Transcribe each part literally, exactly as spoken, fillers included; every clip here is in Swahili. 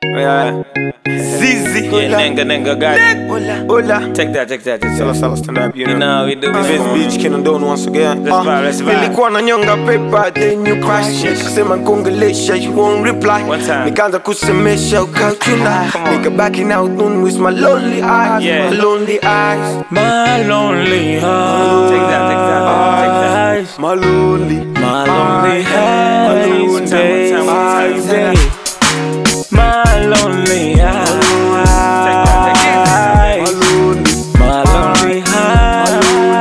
Yeah. Zizi. Yeah, nenga nenga got it. Hola, hola. Take that, take that, take Sala that. sala stand up, you know. You know we do This this. beach can do once again. Let's vibe, let's vibe. Nilikuwa na nyonga paper, then you crash it. Kasema nkongelesha, you won't reply. One time. Nikaanza kusemesha, ukachuna. Come on. Nika backing out noon with my lonely eyes. Yeah. My lonely eyes. My lonely heart. Take that, take that, take that. My lonely. My lonely My lonely eyes, baby. eyes. My lonely eyes. Take that, take that. My lonely. My lonely eyes.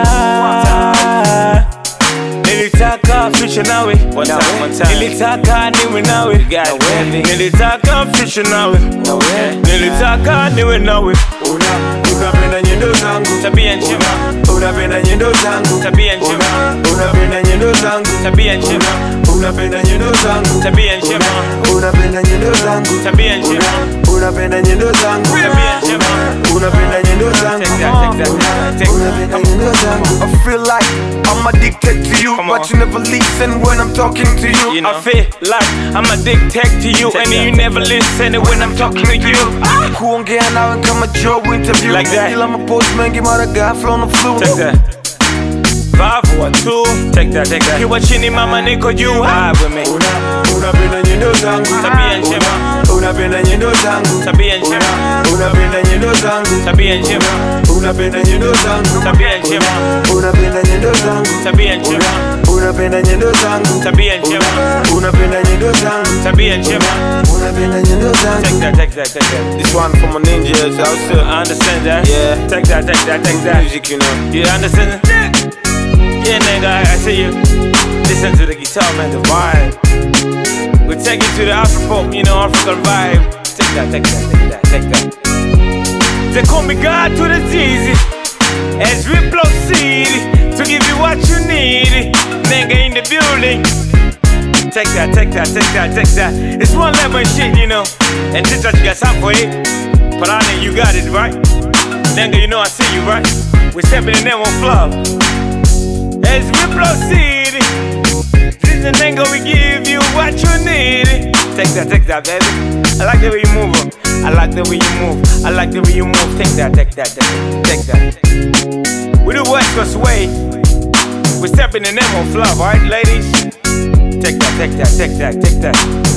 Nilitaka ficha nawe. One time, one time. Nilitaka niwe nawe. Nilitaka ficha nawe. Nilitaka niwe nawe. Unapenda nyendo zangu, Tabia njema. unapenda nyendo zangu, Tabia njema. unapenda nyendo zangu, Tabia njema. unapenda nyendo zangu, Tabia njema. unapenda nyendo zangu, Tabia njema. unapenda nyendo zangu, Tabia njema. unapenda nyendo zangu, Take that, take that, take unapenda that. nyendo zangu. I feel like I'm addicted to you, Come on. but you never listen when I'm talking to you. You know? I feel like I'm addicted to you, and you never listen when I'm talking to you. Kuongea nawe kama job interview, Like that. ila mapost mengi mara ghafla on the flu. Take that. Five or two. Take that, take that. Kiwa chini mama niko juu. Vibe with me. Una- Unapenda nyendo zangu, Tabia njema. Una- unapenda nyendo zangu, Tabia njema. Una- unapenda nyendo zangu, Tabia njema. unapenda nyendo zangu, Tabia njema. unapenda nyendo zangu, Tabia njema. unapenda nyendo zangu, Tabia njema. unapenda nyendo zangu, Tabia njema. unapenda nyendo zangu. Take that, take that, take that. This one for my ninjas out there. I understand that. Yeah. Take that, take that, take that. Music, you know. You understand that? Yeah, nigga, I see you. Listen to the guitar, man, the vibe. We take it to the Afro-pop, you know, African vibe. Take that, take that, take that, take that. They call me God to the Jeezy. As we proceed to give you what you need. Nigga in the building. Take that, take that, take that, take that. It's one level shit, you know. And this what you got time for it. But I know you got it, right? Nigga, you know I see you, right? We're stepping in there on flow. As we proceed, this the nigga we give you what you need. Take that, take that, baby. I like the way you move up. I like the way you move. I like the way you move. Take that, take that, take that, take that. We do West Coast way. We're stepping in them on flow, right, ladies? Take that, take that, take that, take that.